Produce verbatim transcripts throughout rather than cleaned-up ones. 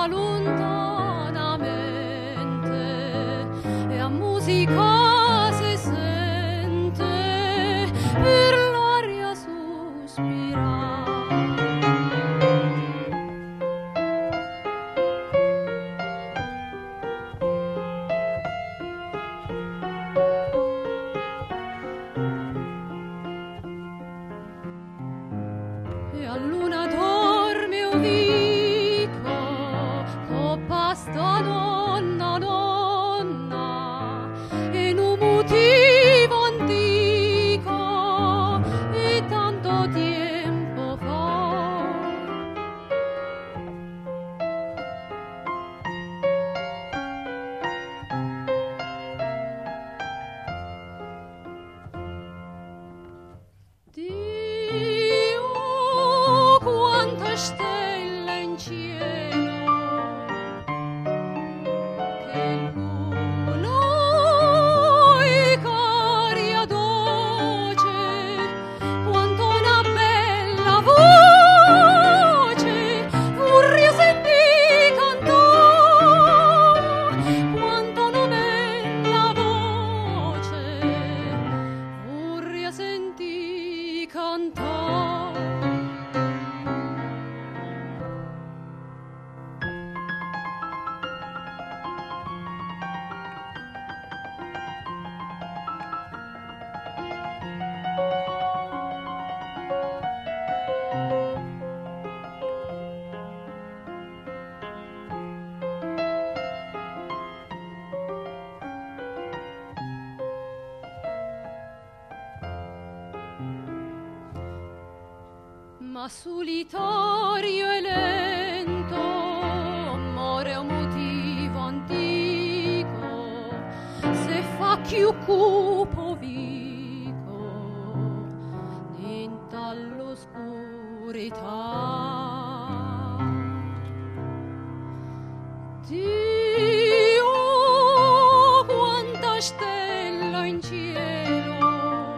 da lontanamente e a musica si sente per l'aria sospirare. E a luna dorme o vico, co basta donna, donna, e non motivo antico, e tanto tempo fa. Dio, quante stelle in cielo, che luna e caria dolce, quanto una bella voce vorrei sentì cantare, quanto una bella voce vorrei sentì cantare. Ma solitario e lento muore un motivo antico, se fa più cupo vico dinta all'oscurità. Dio, quanta stella in cielo,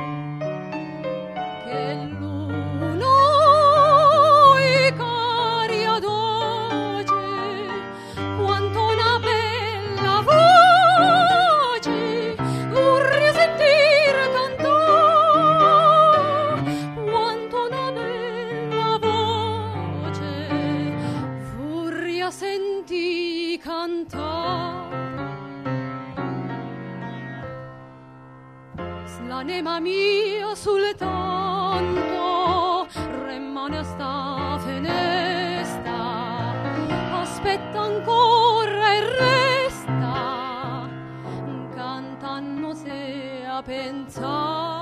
che luna e caria dolce, quanto una bella voce vorrei sentir cantare, quanto una bella voce vorrei sentir cantare. L'anima mia soltanto rimane a sta finestra, aspetta ancora e resta, cantando se a pensare.